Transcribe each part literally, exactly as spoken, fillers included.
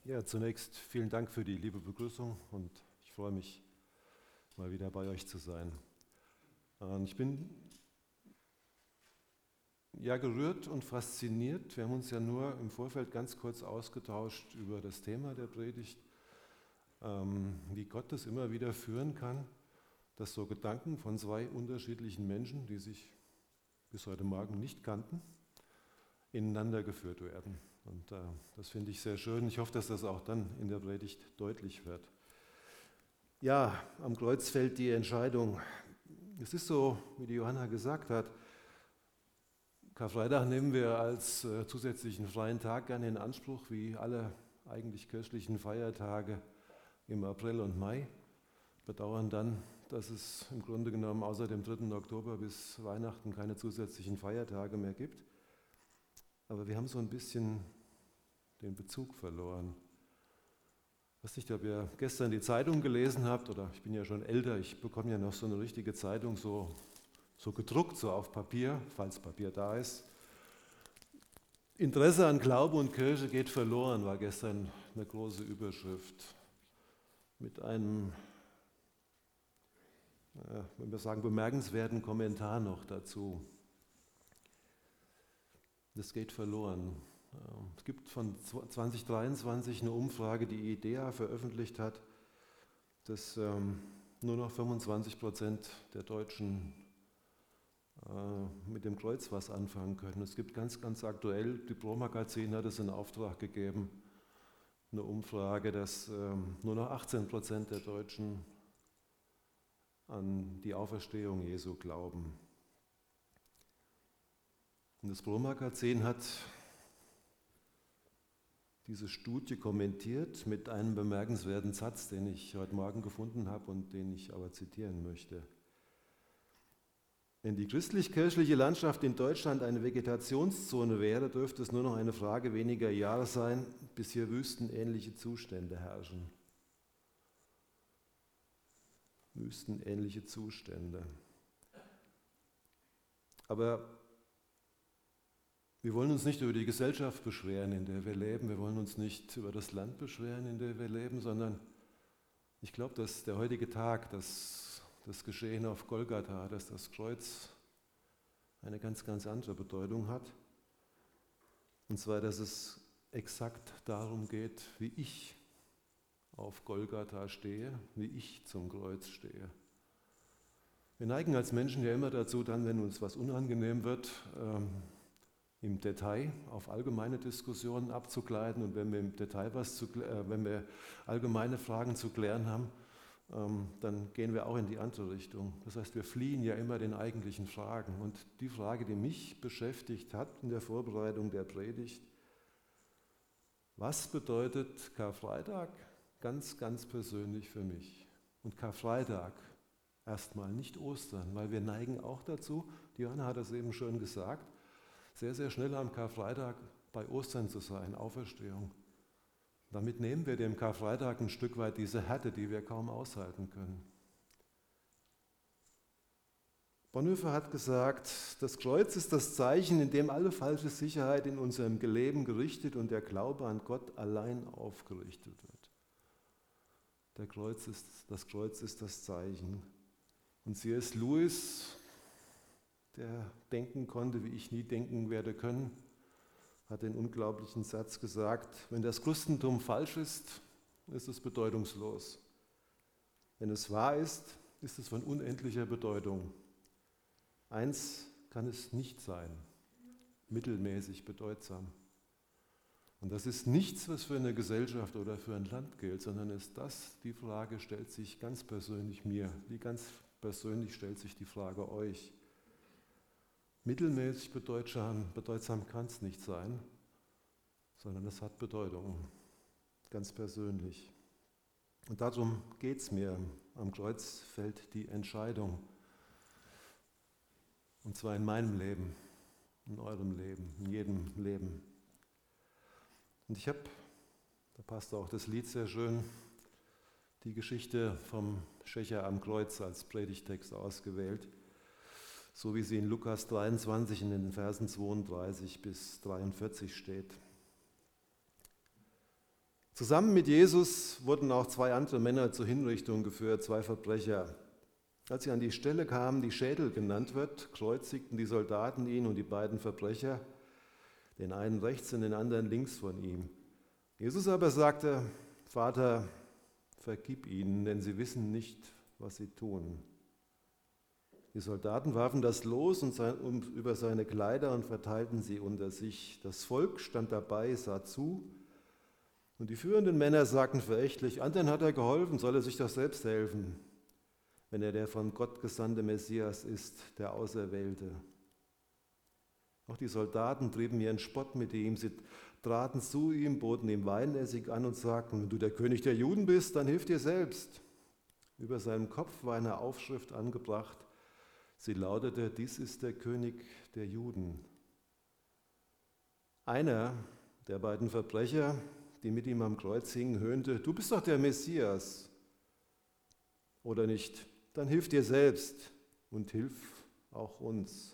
Ja, zunächst vielen Dank für die liebe Begrüßung und ich freue mich, mal wieder bei euch zu sein. Und ich bin ja gerührt und fasziniert. Wir haben uns ja nur im Vorfeld ganz kurz ausgetauscht über das Thema der Predigt, ähm, wie Gott das immer wieder führen kann, dass so Gedanken von zwei unterschiedlichen Menschen, die sich bis heute Morgen nicht kannten, ineinander geführt werden. Und äh, das finde ich sehr schön. Ich hoffe, dass das auch dann in der Predigt deutlich wird. Ja, am Kreuz fällt die Entscheidung. Es ist so, wie die Johanna gesagt hat, Karfreitag nehmen wir als äh, zusätzlichen freien Tag gerne in Anspruch, wie alle eigentlich kirchlichen Feiertage im April und Mai. Bedauern dann, dass es im Grunde genommen außer dem dritten Oktober bis Weihnachten keine zusätzlichen Feiertage mehr gibt. Aber wir haben so ein bisschen den Bezug verloren. Ich weiß nicht, ob ihr gestern die Zeitung gelesen habt, oder ich bin ja schon älter, ich bekomme ja noch so eine richtige Zeitung, so, so gedruckt, so auf Papier, falls Papier da ist. Interesse an Glaube und Kirche geht verloren, war gestern eine große Überschrift mit einem, ja, wenn wir sagen, bemerkenswerten Kommentar noch dazu. Das geht verloren. Es gibt von zwanzig dreiundzwanzig eine Umfrage, die I D E A veröffentlicht hat, dass ähm, nur noch fünfundzwanzig Prozent der Deutschen äh, mit dem Kreuz was anfangen können. Es gibt ganz, ganz aktuell, die Pro-Magazin hat es in Auftrag gegeben, eine Umfrage, dass ähm, nur noch achtzehn Prozent der Deutschen an die Auferstehung Jesu glauben. Und das Pro-Magazin hat diese Studie kommentiert mit einem bemerkenswerten Satz, den ich heute Morgen gefunden habe und den ich aber zitieren möchte. Wenn die christlich-kirchliche Landschaft in Deutschland eine Vegetationszone wäre, dürfte es nur noch eine Frage weniger Jahre sein, bis hier wüstenähnliche Zustände herrschen. Wüstenähnliche Zustände. Aber wir wollen uns nicht über die Gesellschaft beschweren, in der wir leben. Wir wollen uns nicht über das Land beschweren, in dem wir leben, sondern ich glaube, dass der heutige Tag, dass das Geschehen auf Golgatha, dass das Kreuz eine ganz, ganz andere Bedeutung hat. Und zwar, dass es exakt darum geht, wie ich auf Golgatha stehe, wie ich zum Kreuz stehe. Wir neigen als Menschen ja immer dazu, dann, wenn uns was unangenehm wird, ähm, im Detail auf allgemeine Diskussionen abzugleiten, und wenn wir im Detail was zu, äh, wenn wir allgemeine Fragen zu klären haben, ähm, dann gehen wir auch in die andere Richtung. Das heißt, wir fliehen ja immer den eigentlichen Fragen. Und die Frage, die mich beschäftigt hat in der Vorbereitung der Predigt: Was bedeutet Karfreitag ganz, ganz persönlich für mich? Und Karfreitag erstmal, nicht Ostern, weil wir neigen auch dazu, die Johanna hat das eben schon gesagt, sehr, sehr schnell am Karfreitag bei Ostern zu sein, Auferstehung. Damit nehmen wir dem Karfreitag ein Stück weit diese Härte, die wir kaum aushalten können. Bonhoeffer hat gesagt, das Kreuz ist das Zeichen, in dem alle falsche Sicherheit in unserem Leben gerichtet und der Glaube an Gott allein aufgerichtet wird. Der Kreuz ist, das Kreuz ist das Zeichen. Und C S Lewis, der denken konnte, wie ich nie denken werde können, hat den unglaublichen Satz gesagt: Wenn das Christentum falsch ist, ist es bedeutungslos. Wenn es wahr ist, ist es von unendlicher Bedeutung. Eins kann es nicht sein: mittelmäßig bedeutsam. Und das ist nichts, was für eine Gesellschaft oder für ein Land gilt, sondern ist das, die Frage stellt sich ganz persönlich mir, wie ganz persönlich stellt sich die Frage euch. Mittelmäßig bedeutsam, bedeutsam kann es nicht sein, sondern es hat Bedeutung, ganz persönlich. Und darum geht es mir. Am Kreuz fällt die Entscheidung. Und zwar in meinem Leben, in eurem Leben, in jedem Leben. Und ich habe, da passt auch das Lied sehr schön, die Geschichte vom Schächer am Kreuz als Predigtext ausgewählt, so wie sie in Lukas dreiundzwanzig in den Versen zweiunddreißig bis dreiundvierzig steht. Zusammen mit Jesus wurden auch zwei andere Männer zur Hinrichtung geführt, zwei Verbrecher. Als sie an die Stelle kamen, die Schädel genannt wird, kreuzigten die Soldaten ihn und die beiden Verbrecher, den einen rechts und den anderen links von ihm. Jesus aber sagte: Vater, vergib ihnen, denn sie wissen nicht, was sie tun. Die Soldaten warfen das Los und sein, um, über seine Kleider und verteilten sie unter sich. Das Volk stand dabei, sah zu, und die führenden Männer sagten verächtlich: Anderen hat er geholfen, soll er sich doch selbst helfen, wenn er der von Gott gesandte Messias ist, der Auserwählte. Auch die Soldaten trieben ihren Spott mit ihm. Sie traten zu ihm, boten ihm Weinessig an und sagten: Wenn du der König der Juden bist, dann hilf dir selbst. Über seinem Kopf war eine Aufschrift angebracht. Sie lautete: Dies ist der König der Juden. Einer der beiden Verbrecher, die mit ihm am Kreuz hingen, höhnte: Du bist doch der Messias. Oder nicht? Dann hilf dir selbst und hilf auch uns.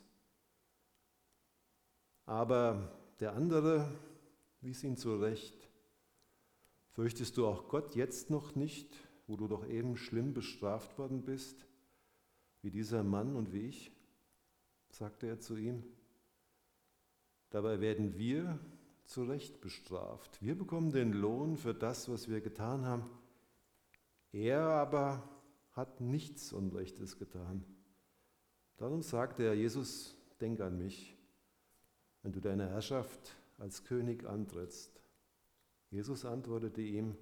Aber der andere wies ihn zurecht: Fürchtest du auch Gott jetzt noch nicht, wo du doch eben schlimm bestraft worden bist, wie dieser Mann und wie ich? Sagte er zu ihm. Dabei werden wir zu Recht bestraft. Wir bekommen den Lohn für das, was wir getan haben. Er aber hat nichts Unrechtes getan. Darum sagte er: Jesus, denk an mich, wenn du deine Herrschaft als König antrittst. Jesus antwortete ihm: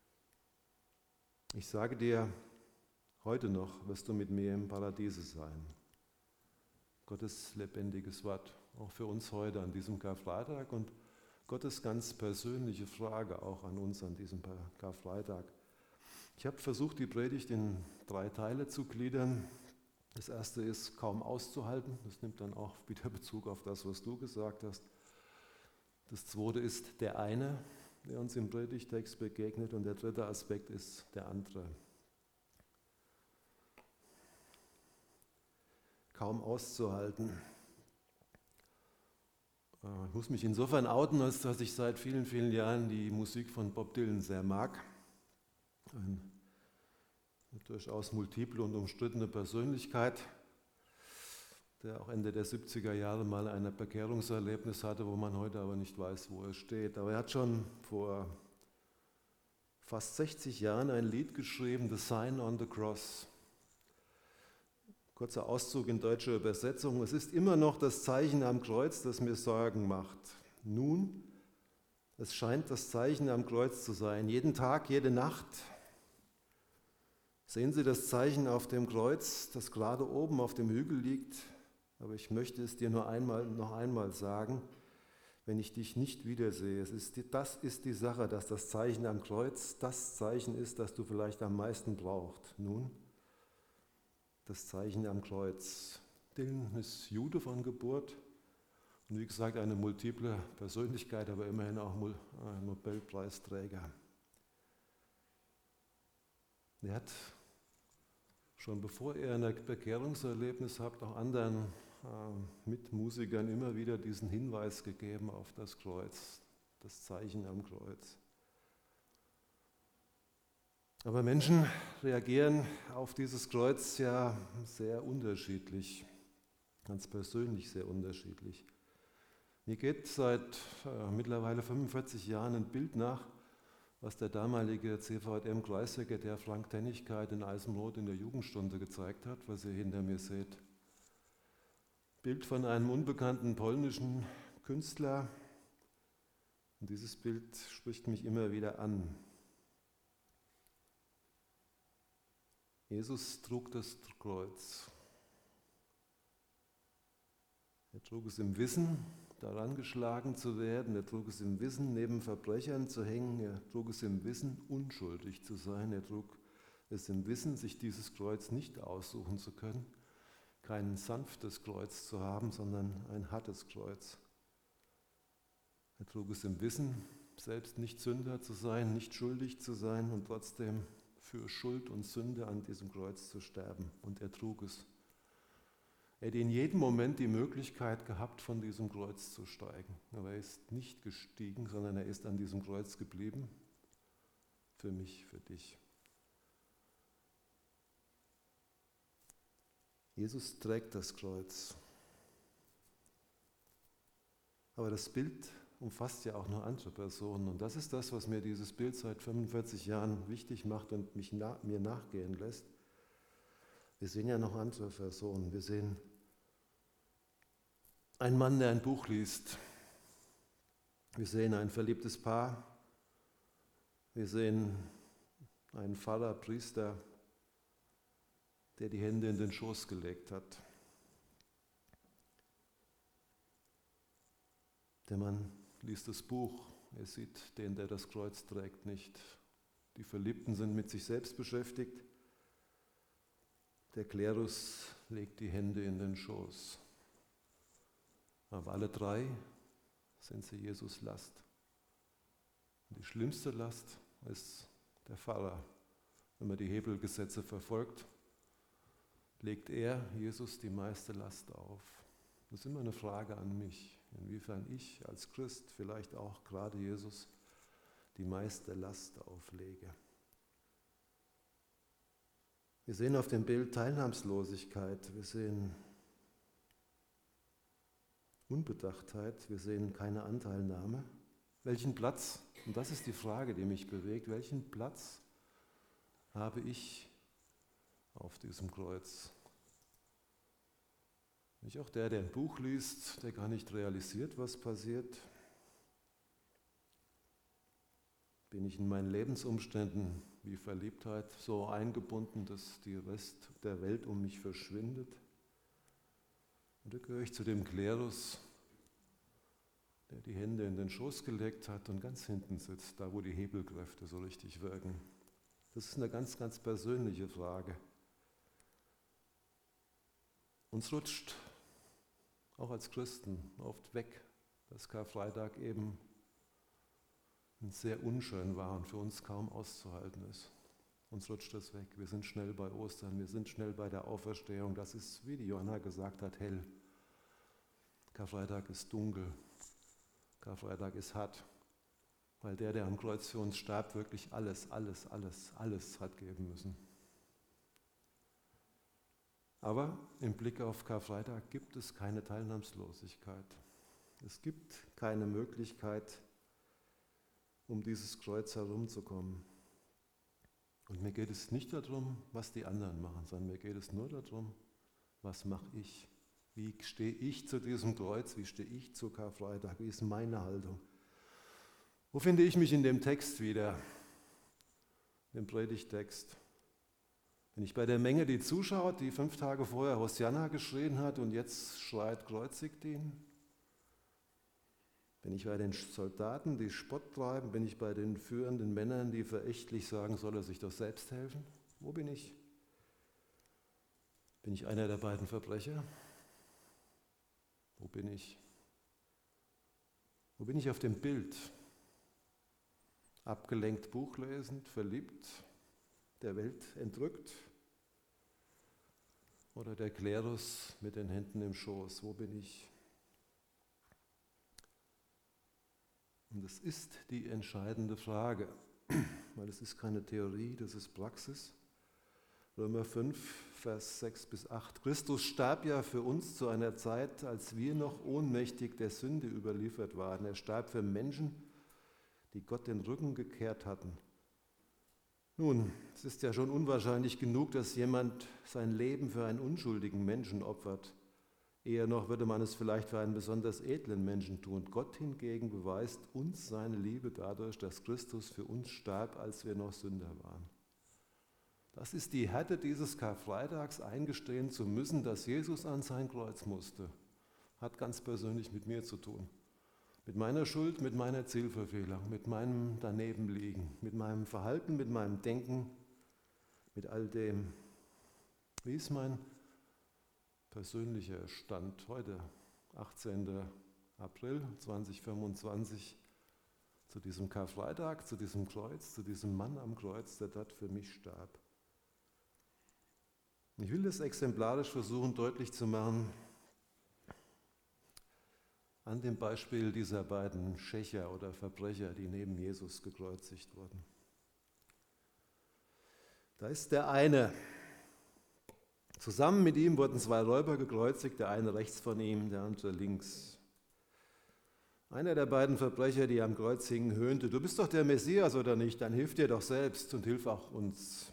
Ich sage dir, heute noch wirst du mit mir im Paradiese sein. Gottes lebendiges Wort, auch für uns heute an diesem Karfreitag, und Gottes ganz persönliche Frage auch an uns an diesem Karfreitag. Ich habe versucht, die Predigt in drei Teile zu gliedern. Das erste ist kaum auszuhalten. Das nimmt dann auch wieder Bezug auf das, was du gesagt hast. Das zweite ist der eine, der uns im Predigtext begegnet. Und der dritte Aspekt ist der andere. Kaum auszuhalten. Ich muss mich insofern outen, als dass ich seit vielen, vielen Jahren die Musik von Bob Dylan sehr mag. Eine durchaus multiple und umstrittene Persönlichkeit, der auch Ende der siebziger Jahre mal ein Bekehrungserlebnis hatte, wo man heute aber nicht weiß, wo er steht. Aber er hat schon vor fast sechzig Jahren ein Lied geschrieben, The Sign on the Cross. Kurzer Auszug in deutscher Übersetzung: Es ist immer noch das Zeichen am Kreuz, das mir Sorgen macht. Nun, es scheint das Zeichen am Kreuz zu sein, jeden Tag, jede Nacht. Sehen Sie das Zeichen auf dem Kreuz, das gerade oben auf dem Hügel liegt? Aber ich möchte es dir nur einmal, noch einmal sagen, wenn ich dich nicht wiedersehe. Es ist die, das ist die Sache, dass das Zeichen am Kreuz das Zeichen ist, das du vielleicht am meisten brauchst. Nun, das Zeichen am Kreuz. Dylan ist Jude von Geburt und wie gesagt eine multiple Persönlichkeit, aber immerhin auch Nobelpreisträger. Er hat schon bevor er ein Bekehrungserlebnis hat, auch anderen äh, Mitmusikern immer wieder diesen Hinweis gegeben auf das Kreuz, das Zeichen am Kreuz. Aber Menschen reagieren auf dieses Kreuz ja sehr unterschiedlich, ganz persönlich sehr unterschiedlich. Mir geht seit äh, mittlerweile fünfundvierzig Jahren ein Bild nach, was der damalige C V J M-Kreissekretär Frank Tennigkeit in Eisenroth in der Jugendstunde gezeigt hat, was ihr hinter mir seht. Bild von einem unbekannten polnischen Künstler. Und dieses Bild spricht mich immer wieder an. Jesus trug das Kreuz. Er trug es im Wissen, daran geschlagen zu werden. Er trug es im Wissen, neben Verbrechern zu hängen. Er trug es im Wissen, unschuldig zu sein. Er trug es im Wissen, sich dieses Kreuz nicht aussuchen zu können, kein sanftes Kreuz zu haben, sondern ein hartes Kreuz. Er trug es im Wissen, selbst nicht Sünder zu sein, nicht schuldig zu sein und trotzdem für Schuld und Sünde an diesem Kreuz zu sterben. Und er trug es. Er hätte in jedem Moment die Möglichkeit gehabt, von diesem Kreuz zu steigen. Aber er ist nicht gestiegen, sondern er ist an diesem Kreuz geblieben. für mich, für dich. Jesus trägt das Kreuz. Aber das Bild umfasst ja auch noch andere Personen. Und das ist das, was mir dieses Bild seit fünfundvierzig Jahren wichtig macht und mich na, mir nachgehen lässt. Wir sehen ja noch andere Personen. Wir sehen einen Mann, der ein Buch liest. Wir sehen ein verliebtes Paar. Wir sehen einen Pfarrer, Priester, der die Hände in den Schoß gelegt hat. Der Mann liest das Buch, er sieht den, der das Kreuz trägt, nicht. Die Verliebten sind mit sich selbst beschäftigt. Der Klerus legt die Hände in den Schoß. Aber alle drei sind sie Jesus Last. Und die schlimmste Last ist der Pfarrer. Wenn man die Hebelgesetze verfolgt, legt er, Jesus, die meiste Last auf. Das ist immer eine Frage an mich, inwiefern ich als Christ vielleicht auch gerade Jesus die meiste Last auflege. Wir sehen auf dem Bild Teilnahmslosigkeit, wir sehen Unbedachtheit, wir sehen keine Anteilnahme. Welchen Platz, und das ist die Frage, die mich bewegt, welchen Platz habe ich auf diesem Kreuz? Bin ich auch der, der ein Buch liest, der gar nicht realisiert, was passiert? Bin ich in meinen Lebensumständen wie Verliebtheit so eingebunden, dass die Rest der Welt um mich verschwindet? Oder gehöre ich zu dem Klerus, der die Hände in den Schoß gelegt hat und ganz hinten sitzt, da wo die Hebelkräfte so richtig wirken? Das ist eine ganz, ganz persönliche Frage. Uns rutscht auch als Christen oft weg, dass Karfreitag eben sehr unschön war und für uns kaum auszuhalten ist. Uns rutscht das weg. Wir sind schnell bei Ostern, wir sind schnell bei der Auferstehung. Das ist, wie die Johanna gesagt hat, hell. Karfreitag ist dunkel. Karfreitag ist hart, weil der, der am Kreuz für uns starb, wirklich alles, alles, alles, alles hat geben müssen. Aber im Blick auf Karfreitag gibt es keine Teilnahmslosigkeit. Es gibt keine Möglichkeit, um dieses Kreuz herumzukommen. Und mir geht es nicht darum, was die anderen machen, sondern mir geht es nur darum, was mache ich? Wie stehe ich zu diesem Kreuz? Wie stehe ich zu Karfreitag? Wie ist meine Haltung? Wo finde ich mich in dem Text wieder, im Predigtext? Bin ich bei der Menge, die zuschaut, die fünf Tage vorher Hosianna geschrien hat und jetzt schreit, kreuzigt ihn? Bin ich bei den Soldaten, die Spott treiben? Bin ich bei den führenden Männern, die verächtlich sagen, soll er sich doch selbst helfen? Wo bin ich? Bin ich einer der beiden Verbrecher? Wo bin ich? Wo bin ich auf dem Bild? Abgelenkt, buchlesend, verliebt, der Welt entrückt? Oder der Klerus mit den Händen im Schoß? Wo bin ich? Und das ist die entscheidende Frage, weil es ist keine Theorie, das ist Praxis. Römer fünf, Vers sechs bis acht. Christus starb ja für uns zu einer Zeit, als wir noch ohnmächtig der Sünde überliefert waren. Er starb für Menschen, die Gott den Rücken gekehrt hatten. Nun, es ist ja schon unwahrscheinlich genug, dass jemand sein Leben für einen unschuldigen Menschen opfert. Eher noch würde man es vielleicht für einen besonders edlen Menschen tun. Gott hingegen beweist uns seine Liebe dadurch, dass Christus für uns starb, als wir noch Sünder waren. Das ist die Härte dieses Karfreitags, eingestehen zu müssen, dass Jesus an sein Kreuz musste. Hat ganz persönlich mit mir zu tun. Mit meiner Schuld, mit meiner Zielverfehlung, mit meinem Danebenliegen, mit meinem Verhalten, mit meinem Denken, mit all dem. Wie ist mein persönlicher Stand heute, achtzehnten April zweitausendfünfundzwanzig, zu diesem Karfreitag, zu diesem Kreuz, zu diesem Mann am Kreuz, der dort für mich starb? Ich will das exemplarisch versuchen deutlich zu machen an dem Beispiel dieser beiden Schächer oder Verbrecher, die neben Jesus gekreuzigt wurden. Da ist der eine. Zusammen mit ihm wurden zwei Räuber gekreuzigt, der eine rechts von ihm, der andere links. Einer der beiden Verbrecher, die am Kreuz hingen, höhnte: Du bist doch der Messias, oder nicht? Dann hilf dir doch selbst und hilf auch uns.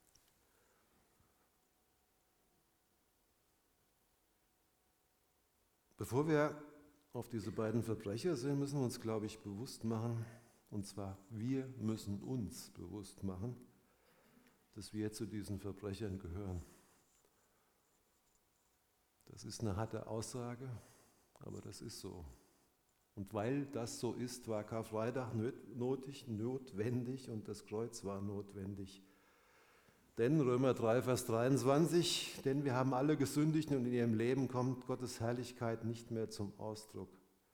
Bevor wir auf diese beiden Verbrecher sehen, müssen wir uns, glaube ich, bewusst machen, und zwar wir müssen uns bewusst machen, dass wir zu diesen Verbrechern gehören. Das ist eine harte Aussage, aber das ist so. Und weil das so ist, war Karfreitag nötig, notwendig und das Kreuz war notwendig. Denn Römer drei, Vers dreiundzwanzig, denn wir haben alle gesündigt und in ihrem Leben kommt Gottes Herrlichkeit nicht mehr zum Ausdruck.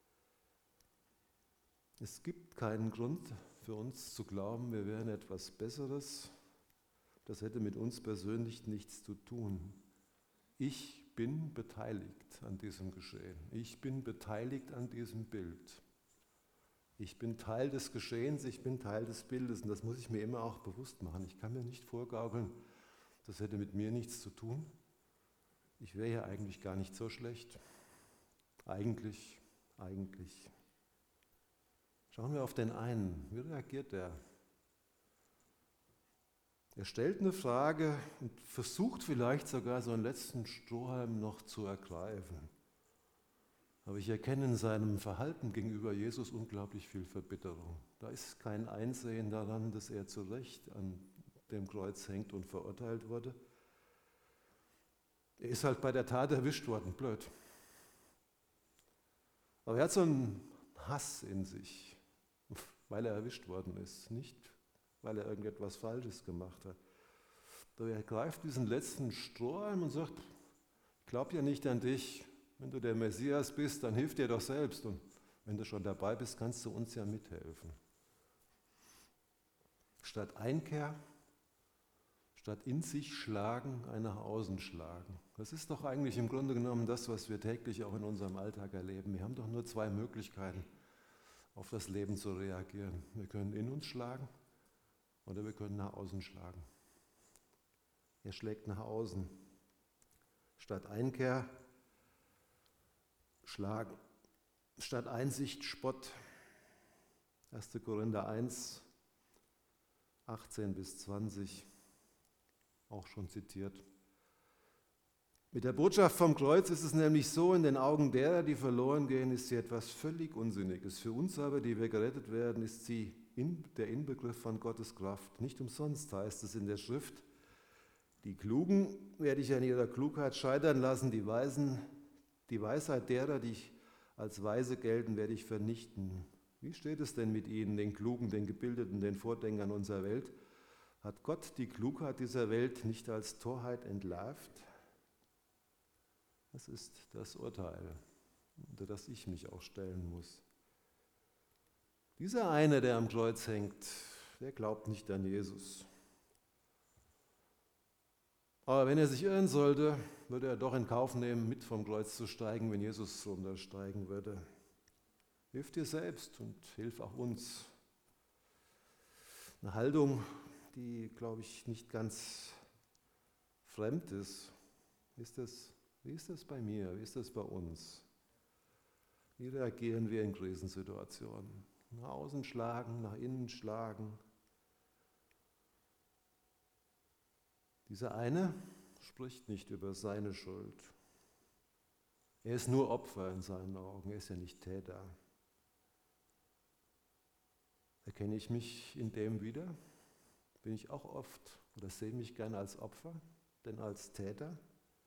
Es gibt keinen Grund für uns zu glauben, wir wären etwas Besseres. Das hätte mit uns persönlich nichts zu tun. Ich bin beteiligt an diesem Geschehen. Ich bin beteiligt an diesem Bild. Ich bin Teil des Geschehens, ich bin Teil des Bildes und das muss ich mir immer auch bewusst machen. Ich kann mir nicht vorgaukeln, das hätte mit mir nichts zu tun. Ich wäre ja eigentlich gar nicht so schlecht. Eigentlich, eigentlich. Schauen wir auf den einen. Wie reagiert er? Er stellt eine Frage und versucht vielleicht sogar so einen letzten Strohhalm noch zu ergreifen. Aber ich erkenne in seinem Verhalten gegenüber Jesus unglaublich viel Verbitterung. Da ist kein Einsehen daran, dass er zu Recht an dem Kreuz hängt und verurteilt wurde. Er ist halt bei der Tat erwischt worden, blöd. Aber er hat so einen Hass in sich, weil er erwischt worden ist, nicht weil er irgendetwas Falsches gemacht hat. Aber er greift diesen letzten Strohhalm und sagt: Ich glaube ja nicht an dich. Wenn du der Messias bist, dann hilf dir doch selbst. Und wenn du schon dabei bist, kannst du uns ja mithelfen. Statt Einkehr, statt in sich schlagen, ein nach außen schlagen. Das ist doch eigentlich im Grunde genommen das, was wir täglich auch in unserem Alltag erleben. Wir haben doch nur zwei Möglichkeiten, auf das Leben zu reagieren. Wir können in uns schlagen oder wir können nach außen schlagen. Er schlägt nach außen. Statt Einkehr, Schlagen. Statt Einsicht, Spott. erster Korinther eins, achtzehn bis zwanzig, auch schon zitiert. Mit der Botschaft vom Kreuz ist es nämlich so, in den Augen derer, die verloren gehen, ist sie etwas völlig Unsinniges. Für uns aber, die wir gerettet werden, ist sie in, der Inbegriff von Gottes Kraft. Nicht umsonst heißt es in der Schrift: Die Klugen werde ich an ihrer Klugheit scheitern lassen, die Weisen Die Weisheit derer, die als weise gelten, werde ich vernichten. Wie steht es denn mit ihnen, den Klugen, den Gebildeten, den Vordenkern unserer Welt? Hat Gott die Klugheit dieser Welt nicht als Torheit entlarvt? Das ist das Urteil, unter das ich mich auch stellen muss. Dieser eine, der am Kreuz hängt, der glaubt nicht an Jesus. Aber wenn er sich irren sollte, würde er doch in Kauf nehmen, mit vom Kreuz zu steigen, wenn Jesus runtersteigen würde. Hilf dir selbst und hilf auch uns. Eine Haltung, die, glaube ich, nicht ganz fremd ist. Wie ist das, wie ist das bei mir? Wie ist das bei uns? Wie reagieren wir in Krisensituationen? Nach außen schlagen, nach innen schlagen. Dieser eine spricht nicht über seine Schuld. Er ist nur Opfer in seinen Augen, er ist ja nicht Täter. Erkenne ich mich in dem wieder? Bin ich auch oft oder sehe mich gerne als Opfer, denn als Täter?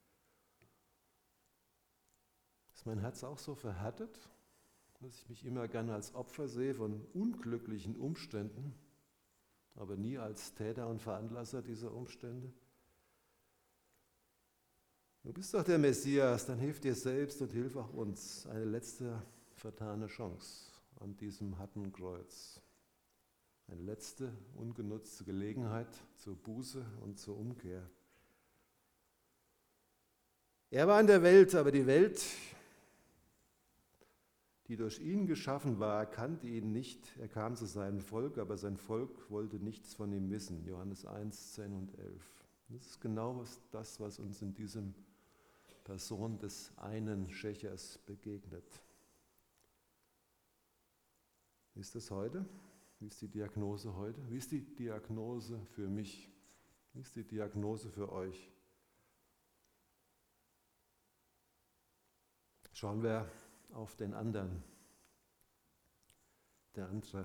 Ist mein Herz auch so verhärtet, dass ich mich immer gerne als Opfer sehe von unglücklichen Umständen, aber nie als Täter und Veranlasser dieser Umstände? Du bist doch der Messias, dann hilf dir selbst und hilf auch uns. Eine letzte vertane Chance an diesem harten Kreuz. Eine letzte ungenutzte Gelegenheit zur Buße und zur Umkehr. Er war in der Welt, aber die Welt, die durch ihn geschaffen war, erkannte ihn nicht. Er kam zu seinem Volk, aber sein Volk wollte nichts von ihm wissen. Johannes eins, zehn und elf. Das ist genau das, was uns in diesem Person des einen Schächers begegnet. Wie ist das heute? Wie ist die Diagnose heute? Wie ist die Diagnose für mich? Wie ist die Diagnose für euch? Schauen wir auf den anderen. Der andere.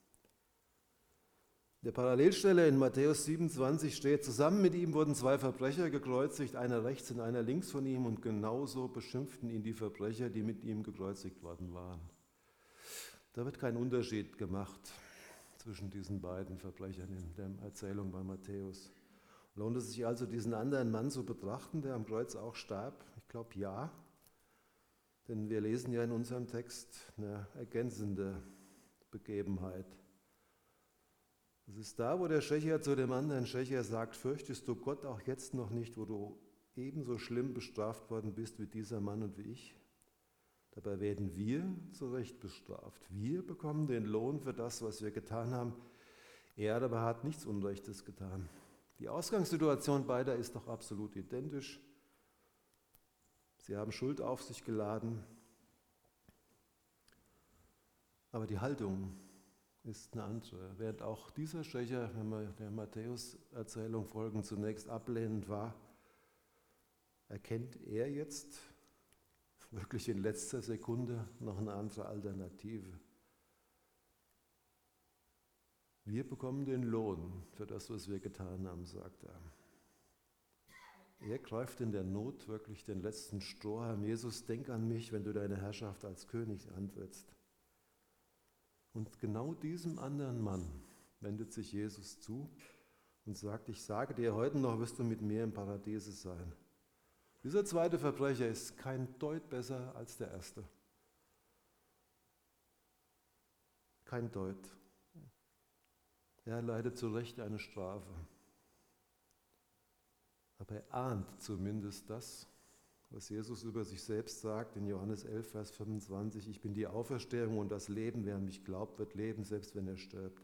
In der Parallelstelle in Matthäus siebenundzwanzig steht, zusammen mit ihm wurden zwei Verbrecher gekreuzigt, einer rechts und einer links von ihm, und genauso beschimpften ihn die Verbrecher, die mit ihm gekreuzigt worden waren. Da wird kein Unterschied gemacht zwischen diesen beiden Verbrechern in der Erzählung bei Matthäus. Lohnt es sich also, diesen anderen Mann zu betrachten, der am Kreuz auch starb? Ich glaube, ja. Denn wir lesen ja in unserem Text eine ergänzende Begebenheit. Es ist da, wo der Schächer zu dem anderen Schächer sagt, fürchtest du Gott auch jetzt noch nicht, wo du ebenso schlimm bestraft worden bist wie dieser Mann und wie ich? Dabei werden wir zu Recht bestraft. Wir bekommen den Lohn für das, was wir getan haben. Er aber hat nichts Unrechtes getan. Die Ausgangssituation beider ist doch absolut identisch. Sie haben Schuld auf sich geladen. Aber die Haltung ist eine andere. Während auch dieser Schächer, wenn wir der Matthäus-Erzählung folgen, zunächst ablehnend war, erkennt er jetzt wirklich in letzter Sekunde noch eine andere Alternative. Wir bekommen den Lohn für das, was wir getan haben, sagt er. Er greift in der Not wirklich den letzten Strohhalm. Jesus, denk an mich, wenn du deine Herrschaft als König antrittst. Und genau diesem anderen Mann wendet sich Jesus zu und sagt, ich sage dir, heute noch wirst du mit mir im Paradiese sein. Dieser zweite Verbrecher ist kein Deut besser als der erste. Kein Deut. Er leidet zu Recht eine Strafe. Aber er ahnt zumindest das, was Jesus über sich selbst sagt in Johannes elf, Vers fünfundzwanzig. Ich bin die Auferstehung und das Leben. Wer an mich glaubt, wird leben, selbst wenn er stirbt.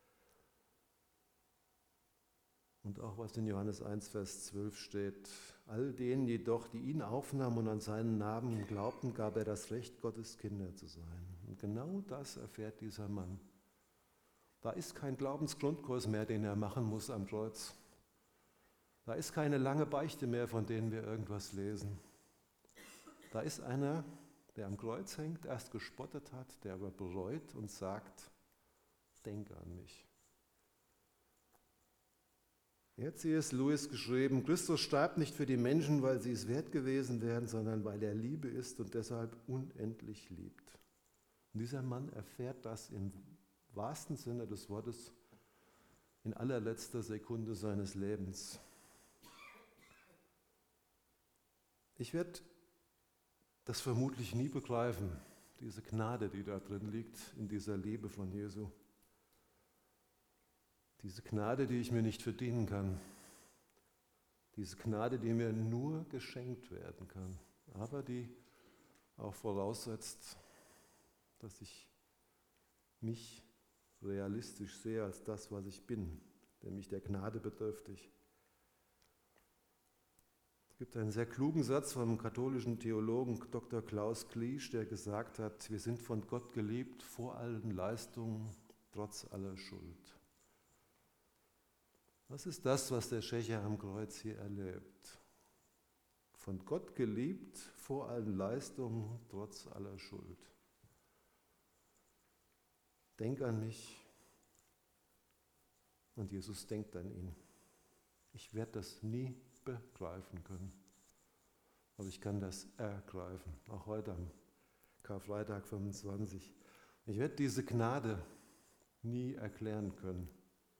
Und auch was in Johannes eins, Vers zwölf steht, all denen jedoch, die ihn aufnahmen und an seinen Namen glaubten, gab er das Recht, Gottes Kinder zu sein. Und genau das erfährt dieser Mann. Da ist kein Glaubensgrundkurs mehr, den er machen muss am Kreuz. Da ist keine lange Beichte mehr, von denen wir irgendwas lesen. Da ist einer, der am Kreuz hängt, erst gespottet hat, der aber bereut und sagt, denk an mich. Er hat C S Lewis geschrieben, Christus starb nicht für die Menschen, weil sie es wert gewesen wären, sondern weil er Liebe ist und deshalb unendlich liebt. Und dieser Mann erfährt das im wahrsten Sinne des Wortes in allerletzter Sekunde seines Lebens. Ich werde das vermutlich nie begreifen, diese Gnade, die da drin liegt, in dieser Liebe von Jesu. Diese Gnade, die ich mir nicht verdienen kann. Diese Gnade, die mir nur geschenkt werden kann, aber die auch voraussetzt, dass ich mich realistisch sehe als das, was ich bin, nämlich der Gnade bedürftig. Es gibt einen sehr klugen Satz vom katholischen Theologen Doktor Klaus Kliesch, der gesagt hat, wir sind von Gott geliebt vor allen Leistungen, trotz aller Schuld. Was ist das, was der Schächer am Kreuz hier erlebt? Von Gott geliebt, vor allen Leistungen, trotz aller Schuld. Denk an mich und Jesus denkt an ihn. Ich werde das nie begreifen können, aber ich kann das ergreifen, auch heute am Karfreitag fünfundzwanzig. Ich werde diese Gnade nie erklären können.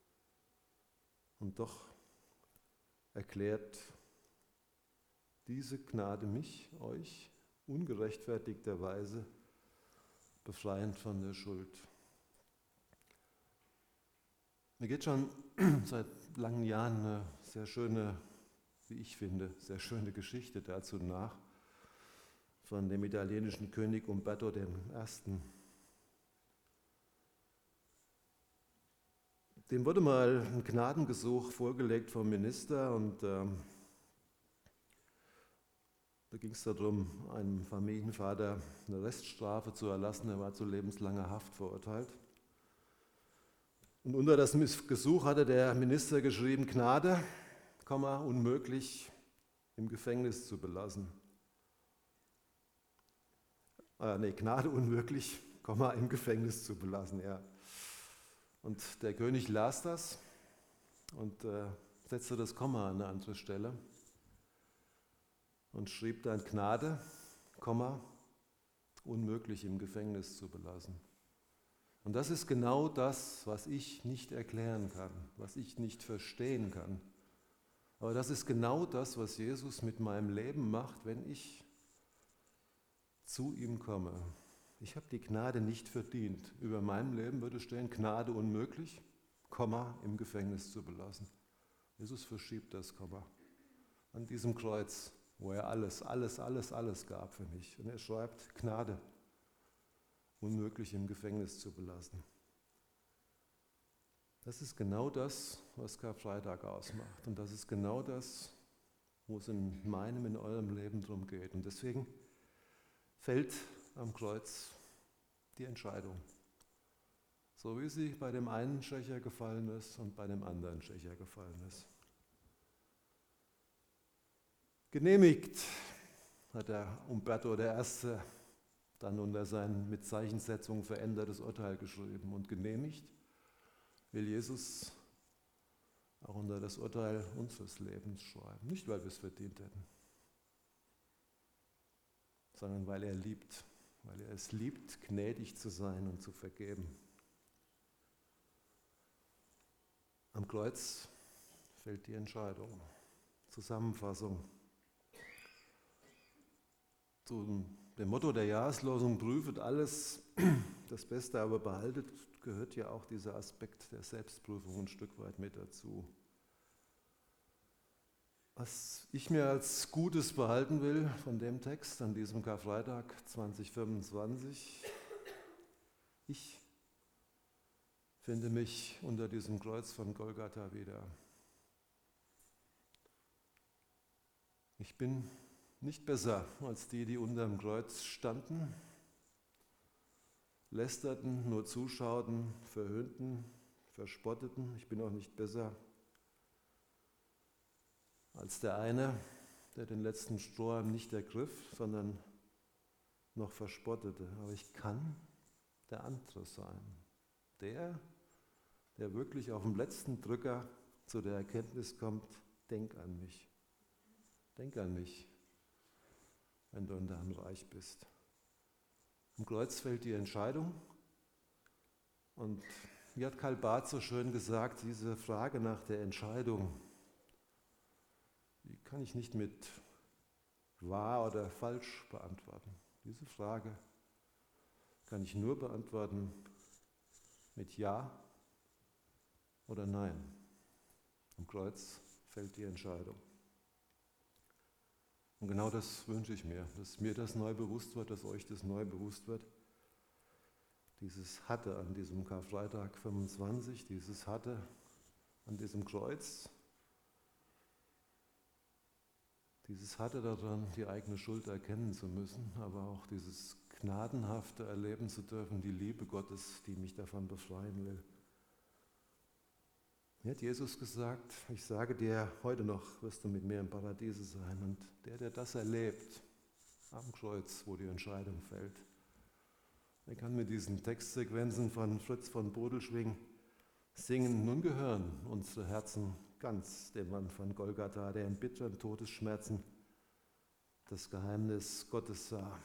Und doch erklärt diese Gnade mich, euch, ungerechtfertigterweise befreiend von der Schuld. Mir geht schon seit langen Jahren eine sehr schöne, wie ich finde, sehr schöne Geschichte dazu nach. von dem italienischen König Umberto der Erste. Dem wurde mal ein Gnadengesuch vorgelegt vom Minister und ähm, da ging es darum, einem Familienvater eine Reststrafe zu erlassen. Er war zu lebenslanger Haft verurteilt. Und unter das Gesuch hatte der Minister geschrieben, Gnade, Komma, unmöglich im Gefängnis zu belassen. Äh, nee, Gnade unmöglich, Komma, im Gefängnis zu belassen, ja. Und der König las das und äh, setzte das Komma an eine andere Stelle und schrieb dann Gnade, Komma, unmöglich im Gefängnis zu belassen. Und das ist genau das, was ich nicht erklären kann, was ich nicht verstehen kann. Aber das ist genau das, was Jesus mit meinem Leben macht, wenn ich zu ihm komme. Ich habe die Gnade nicht verdient. Über meinem Leben würde stehen, Gnade unmöglich, Komma, im Gefängnis zu belassen. Jesus verschiebt das Komma an diesem Kreuz, wo er alles, alles, alles, alles gab für mich. Und er schreibt, Gnade, unmöglich im Gefängnis zu belassen. Das ist genau das, was Karfreitag ausmacht. Und das ist genau das, wo es in meinem, in eurem Leben drum geht. Und deswegen fällt am Kreuz die Entscheidung. So wie sie bei dem einen Schächer gefallen ist und bei dem anderen Schächer gefallen ist. Genehmigt, hat der Umberto der Erste dann unter sein mit Zeichensetzung verändertes Urteil geschrieben. Und genehmigt will Jesus auch unter das Urteil unseres Lebens schreiben. Nicht, weil wir es verdient hätten, sondern weil er liebt, weil er es liebt, gnädig zu sein und zu vergeben. Am Kreuz fällt die Entscheidung. Zusammenfassung. Zu dem Motto der Jahreslosung, prüfet alles, das Beste aber behaltet, gehört ja auch dieser Aspekt der Selbstprüfung ein Stück weit mit dazu. Was ich mir als Gutes behalten will von dem Text an diesem Karfreitag zwanzig fünfundzwanzig, ich finde mich unter diesem Kreuz von Golgatha wieder. Ich bin nicht besser als die, die unter dem Kreuz standen, lästerten, nur zuschauten, verhöhnten, verspotteten. Ich bin auch nicht besser als der eine, der den letzten Strohhalm nicht ergriff, sondern noch verspottete. Aber ich kann der andere sein. Der, der wirklich auf dem letzten Drücker zu der Erkenntnis kommt, denk an mich. Denk an mich, wenn du in deinem Reich bist. Am Kreuz fällt die Entscheidung. Und wie hat Karl Barth so schön gesagt, diese Frage nach der Entscheidung, die kann ich nicht mit wahr oder falsch beantworten. Diese Frage kann ich nur beantworten mit Ja oder Nein. Am Kreuz fällt die Entscheidung. Und genau das wünsche ich mir, dass mir das neu bewusst wird, dass euch das neu bewusst wird. Dieses Hatte an diesem Karfreitag fünfundzwanzig, dieses Hatte an diesem Kreuz, dieses Hatte daran, die eigene Schuld erkennen zu müssen, aber auch dieses Gnadenhafte erleben zu dürfen, die Liebe Gottes, die mich davon befreien will. Mir hat Jesus gesagt, ich sage dir, heute noch wirst du mit mir im Paradiese sein. Und der, der das erlebt, am Kreuz, wo die Entscheidung fällt, der kann mit diesen Textsequenzen von Fritz von Bodelschwing singen. Nun gehören unsere Herzen ganz dem Mann von Golgatha, der in bitteren Todesschmerzen das Geheimnis Gottes sah.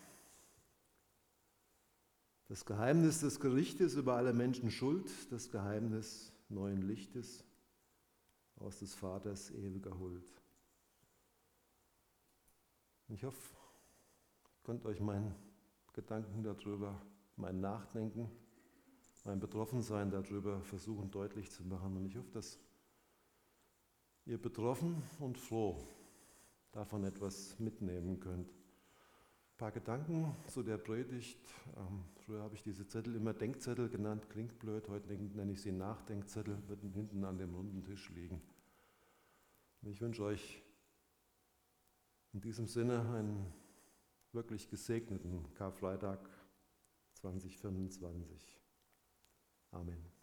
Das Geheimnis des Gerichtes über alle Menschen Schuld, das Geheimnis neuen Lichtes aus des Vaters ewiger Huld. Ich hoffe, ich konnte euch meinen Gedanken darüber, mein Nachdenken, mein Betroffensein darüber versuchen deutlich zu machen. Und ich hoffe, dass ihr betroffen und froh davon etwas mitnehmen könnt. Ein paar Gedanken zu der Predigt. Ähm, früher habe ich diese Zettel immer Denkzettel genannt, klingt blöd, heute nenne ich sie Nachdenkzettel, würden hinten an dem runden Tisch liegen. Und ich wünsche euch in diesem Sinne einen wirklich gesegneten Karfreitag zwanzig fünfundzwanzig. Amen.